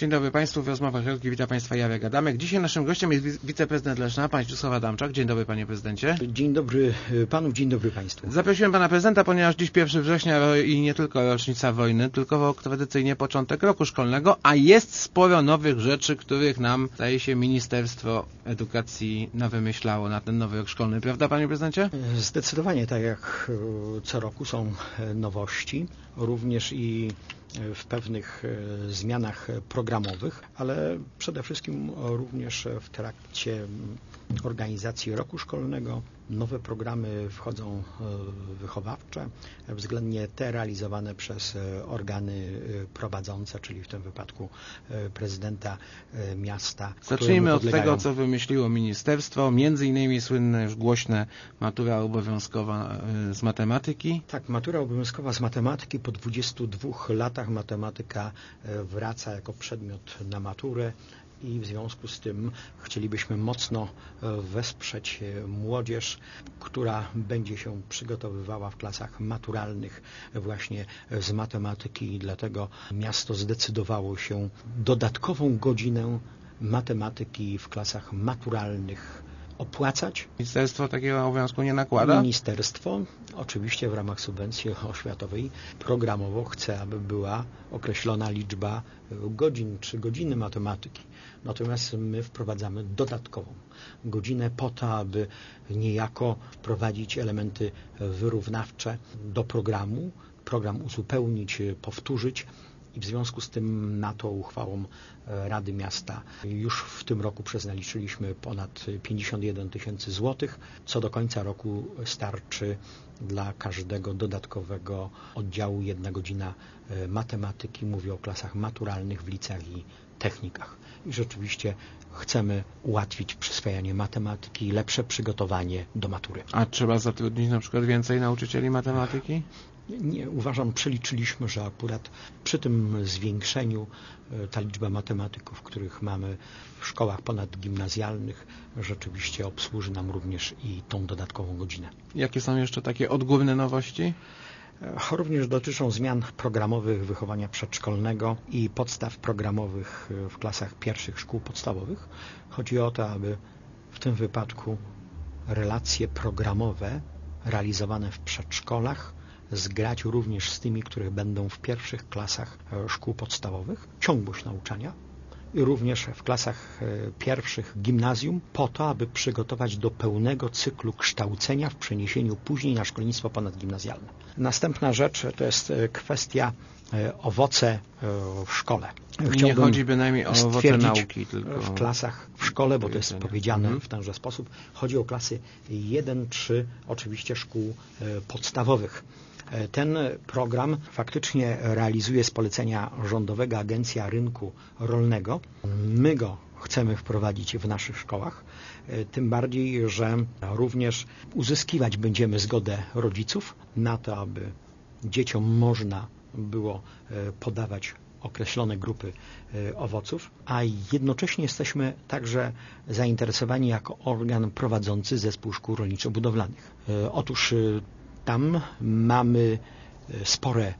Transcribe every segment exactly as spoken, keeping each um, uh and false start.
Dzień dobry Państwu, w rozmowach Relki witam Państwa Jarek Adamek. Dzisiaj naszym gościem jest wiceprezydent Leszna, pan Zdzisław Adamczak. Dzień dobry Panie Prezydencie. Dzień dobry Panu, dzień dobry Państwu. Zaprosiłem Pana Prezydenta, ponieważ dziś pierwszego września i nie tylko rocznica wojny, tylko rok tradycyjnie początek roku szkolnego, a jest sporo nowych rzeczy, których nam, zdaje się, Ministerstwo Edukacji nawymyślało na ten nowy rok szkolny. Prawda Panie Prezydencie? Zdecydowanie, tak jak co roku są nowości, również i w pewnych zmianach programowych, ale przede wszystkim również w trakcie organizacji roku szkolnego nowe programy wchodzą wychowawcze, względnie te realizowane przez organy prowadzące, czyli w tym wypadku prezydenta miasta. Zacznijmy od tego, co wymyśliło ministerstwo, między innymi słynne, już głośne matura obowiązkowa z matematyki. Tak, matura obowiązkowa z matematyki. Po dwudziestu dwóch latach matematyka wraca jako przedmiot na maturę. I w związku z tym chcielibyśmy mocno wesprzeć młodzież, która będzie się przygotowywała w klasach maturalnych właśnie z matematyki i dlatego miasto zdecydowało się dodatkową godzinę matematyki w klasach maturalnych opłacać. Ministerstwo takiego obowiązku nie nakłada? Ministerstwo oczywiście w ramach subwencji oświatowej programowo chce, aby była określona liczba godzin, czy godziny matematyki. Natomiast my wprowadzamy dodatkową godzinę po to, aby niejako wprowadzić elementy wyrównawcze do programu, program uzupełnić, powtórzyć. I w związku z tym na to uchwałą Rady Miasta już w tym roku przeznaczyliśmy ponad pięćdziesiąt jeden tysięcy złotych, co do końca roku starczy dla każdego dodatkowego oddziału jedna godzina matematyki. Mówię o klasach maturalnych w liceach i technikach. I rzeczywiście chcemy ułatwić przyswajanie matematyki i lepsze przygotowanie do matury. A trzeba zatrudnić na przykład więcej nauczycieli matematyki? Nie, uważam, przeliczyliśmy, że akurat przy tym zwiększeniu ta liczba matematyków, których mamy w szkołach ponadgimnazjalnych, rzeczywiście obsłuży nam również i tą dodatkową godzinę. Jakie są jeszcze takie odgórne nowości? Również dotyczą zmian programowych wychowania przedszkolnego i podstaw programowych w klasach pierwszych szkół podstawowych. Chodzi o to, aby w tym wypadku relacje programowe realizowane w przedszkolach zgrać również z tymi, które będą w pierwszych klasach szkół podstawowych, ciągłość nauczania i również w klasach pierwszych gimnazjum po to, aby przygotować do pełnego cyklu kształcenia w przeniesieniu później na szkolnictwo ponadgimnazjalne. Następna rzecz to jest kwestia owoce w szkole. Chciałbym nie chodzi bynajmniej o owoce nauki, tylko w klasach w szkole, bo to jest powiedziane mhm. w tenże sposób. Chodzi o klasy jeden trzy, oczywiście szkół podstawowych. Ten program faktycznie realizuje z polecenia rządowego Agencja Rynku Rolnego. My go chcemy wprowadzić w naszych szkołach, tym bardziej, że również uzyskiwać będziemy zgodę rodziców na to, aby dzieciom można było podawać określone grupy owoców, a jednocześnie jesteśmy także zainteresowani jako organ prowadzący zespół szkół rolniczo-budowlanych. Otóż tam mamy spore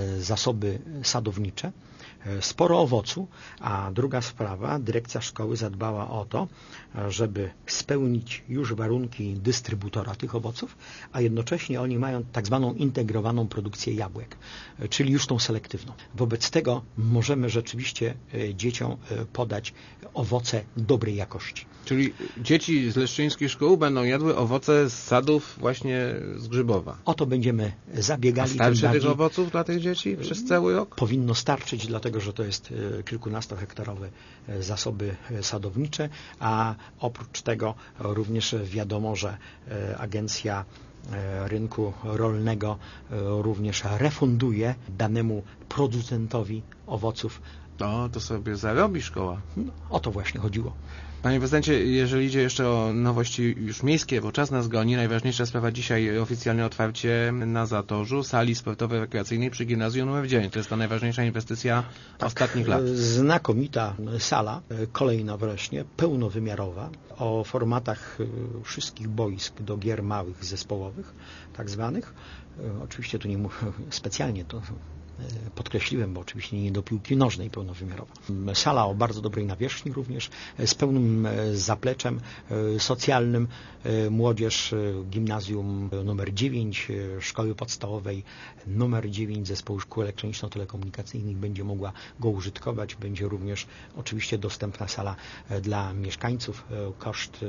zasoby sadownicze, sporo owocu, a druga sprawa, dyrekcja szkoły zadbała o to, żeby spełnić już warunki dystrybutora tych owoców, a jednocześnie oni mają tak zwaną integrowaną produkcję jabłek, czyli już tą selektywną. Wobec tego możemy rzeczywiście dzieciom podać owoce dobrej jakości. Czyli dzieci z leszczyńskich szkół będą jadły owoce z sadów właśnie z Grzybowa. O to będziemy zabiegali. A starczy tych owoców dla tych dzieci przez cały rok? Powinno starczyć, dlatego że to jest kilkunastohektarowe zasoby sadownicze, a oprócz tego również wiadomo, że Agencja Rynku Rolnego również refunduje danemu producentowi owoców. No, to sobie zarobi szkoła. No, o to właśnie chodziło. Panie prezydencie, jeżeli idzie jeszcze o nowości już miejskie, bo czas nas goni, najważniejsza sprawa dzisiaj oficjalne otwarcie na Zatorzu sali sportowej rekreacyjnej przy gimnazjum numer dziewięć. To jest ta najważniejsza inwestycja tak, ostatnich lat. Znakomita sala, kolejna wreszcie, pełnowymiarowa, o formatach wszystkich boisk do gier małych, zespołowych, tak zwanych. Oczywiście tu nie mówię specjalnie, to podkreśliłem, bo oczywiście nie do piłki nożnej pełnowymiarowa. Sala o bardzo dobrej nawierzchni również, z pełnym zapleczem socjalnym. Młodzież gimnazjum numer dziewięć, szkoły podstawowej numer dziewięć Zespołu Szkół Elektroniczno-Telekomunikacyjnych będzie mogła go użytkować. Będzie również oczywiście dostępna sala dla mieszkańców. Koszt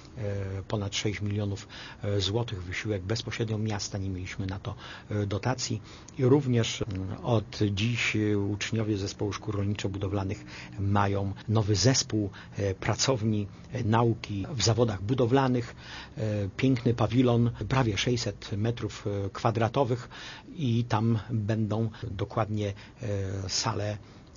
ponad sześć milionów złotych, wysiłek bezpośrednio miasta, nie mieliśmy na to dotacji. I również od dziś uczniowie Zespołu Szkół Rolniczo-Budowlanych mają nowy zespół pracowni nauki w zawodach budowlanych, piękny pawilon, prawie sześćset metrów kwadratowych i tam będą dokładnie sale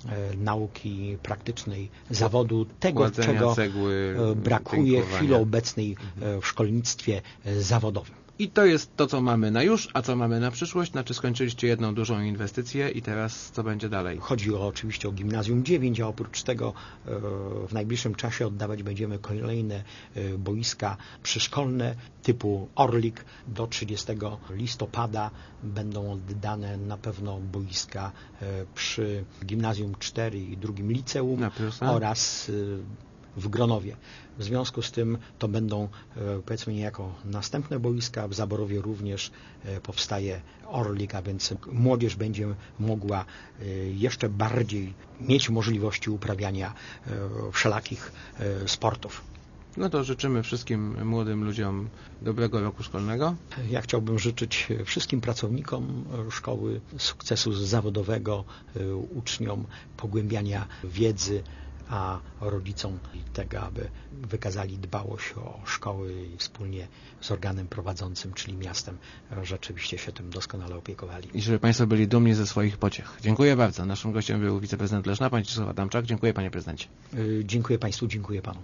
nauki praktycznej zawodu, tego, Kładzenia czego cegły, brakuje w chwili obecnej w szkolnictwie zawodowym. I to jest to, co mamy na już, a co mamy na przyszłość. Znaczy skończyliście jedną dużą inwestycję i teraz co będzie dalej? Chodzi o, oczywiście o gimnazjum dziewięć, a oprócz tego w najbliższym czasie oddawać będziemy kolejne boiska przyszkolne typu Orlik. Do trzydziestego listopada będą oddane na pewno boiska przy gimnazjum cztery i drugim liceum oraz w Gronowie. W związku z tym to będą, powiedzmy, niejako następne boiska. W Zaborowie również powstaje Orlik, a więc młodzież będzie mogła jeszcze bardziej mieć możliwości uprawiania wszelakich sportów. No to życzymy wszystkim młodym ludziom dobrego roku szkolnego. Ja chciałbym życzyć wszystkim pracownikom szkoły sukcesu zawodowego, uczniom pogłębiania wiedzy, a rodzicom tego, aby wykazali dbałość o szkoły i wspólnie z organem prowadzącym, czyli miastem, rzeczywiście się tym doskonale opiekowali. I żeby Państwo byli dumni ze swoich pociech. Dziękuję bardzo. Naszym gościem był wiceprezydent Leszna, pan Zdzisław Adamczak. Dziękuję, panie prezydencie. Dziękuję Państwu, dziękuję Panu.